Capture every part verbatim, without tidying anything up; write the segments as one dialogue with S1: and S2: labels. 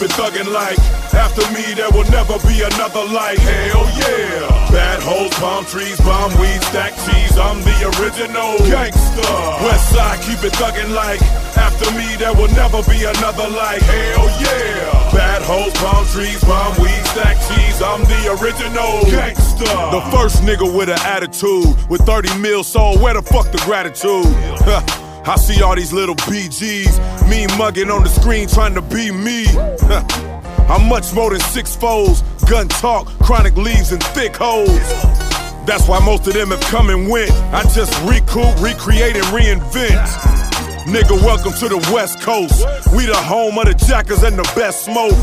S1: it thuggin' like. After me there will never be another like. Hell yeah. Bad hoes, palm trees, bomb weed, stack cheese. I'm the original gangster. West side, keep it thuggin' like. After me there will never be another like. Hell yeah. Bad hoes, palm trees, bomb weed, stack cheese. I'm the original gangster. The first nigga with an attitude, with thirty mil sold, where the fuck the gratitude? I see all these little B Gs, me mugging on the screen trying to be me. I'm much more than six foes, gun talk, chronic leaves and thick hoes. That's why most of them have come and went. I just recoup, recreate and reinvent. Nigga, welcome to the West Coast. We the home of the jackers and the best smoke.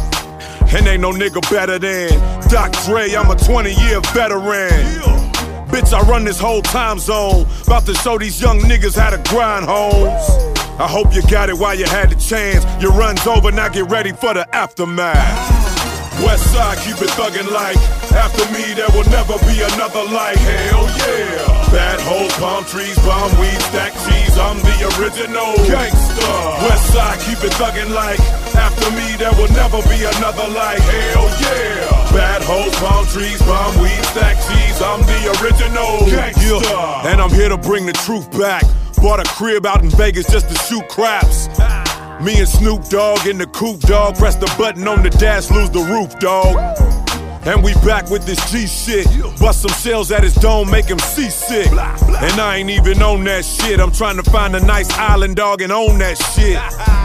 S1: And ain't no nigga better than Doc Dre, I'm a twenty year veteran. Bitch, I run this whole time zone. About to show these young niggas how to grind, homes. I hope you got it while you had the chance. Your run's over, now get ready for the aftermath. West side, keep it thuggin' like. After me, there will never be another like. Hell yeah. Bad hoes, palm trees, bomb weed, stack cheese. I'm the original gangster. West side, keep it thuggin' like. After me, there will never be another like. Hell yeah. Bad hoes, palm trees, bomb weed, stack cheese. I'm the original gangster. Yeah. And I'm here to bring the truth back. Bought a crib out in Vegas just to shoot craps. Me and Snoop Dogg in the coupe, dog. Press the button on the dash, lose the roof, dog. And we back with this G shit. Bust some shells at his dome, make him seasick. And I ain't even on that shit. I'm trying to find a nice island, dog, and own that shit.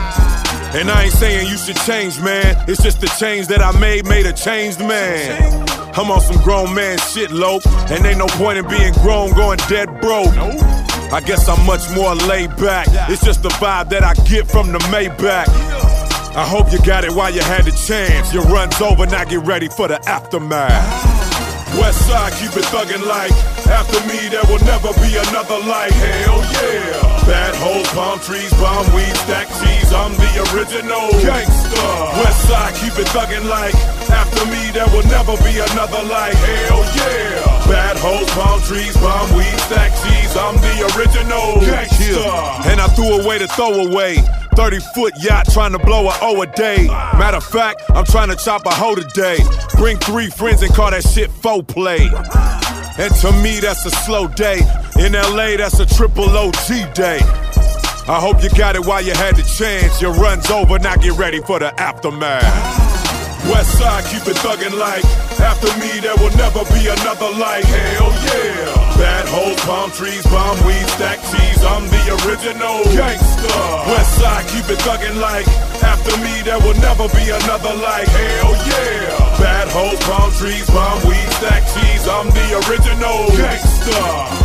S1: And I ain't saying you should change, man. It's just the change that I made, made a changed man. I'm on some grown man shit, lope. And ain't no point in being grown, going dead broke. I guess I'm much more laid back. It's just the vibe that I get from the Maybach. I hope you got it while you had the chance. Your run's over, now get ready for the aftermath. West side, keep it thuggin' like. After me, there will never be another like. Hell yeah. Bad hoes, palm trees, bomb weed, stack cheese. I'm the original gangster. West side, keep it thuggin' like. After me, there will never be another like. Hell yeah. Bad hoes, palm trees, bomb weed, stack cheese. I'm the original gangster. And I threw away the throwaway. thirty foot yacht trying to blow a O a day. Matter of fact, I'm trying to chop a hoe today. Bring three friends and call that shit faux play. And to me, that's a slow day. In L A, that's a triple O G day. I hope you got it while you had the chance. Your run's over, now get ready for the aftermath. West side, keep it thuggin' like. After me, there will never be another like. Hell yeah. Bad hoes, palm trees, bomb weed, stack cheese. I'm the original gangster. West side, keep it thuggin' like. After me, there will never be another like. Hell yeah. Bad hoes, palm trees, bomb weed, stack cheese. I'm the original gangster.